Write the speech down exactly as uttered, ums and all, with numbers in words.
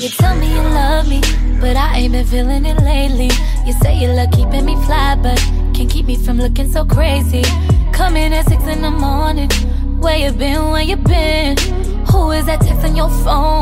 You tell me you love me, but I ain't been feeling it lately. You say you love keeping me fly, but can't keep me from looking so crazy. Coming at six in the morning. Where you been, where you been? Who is that texting your phone?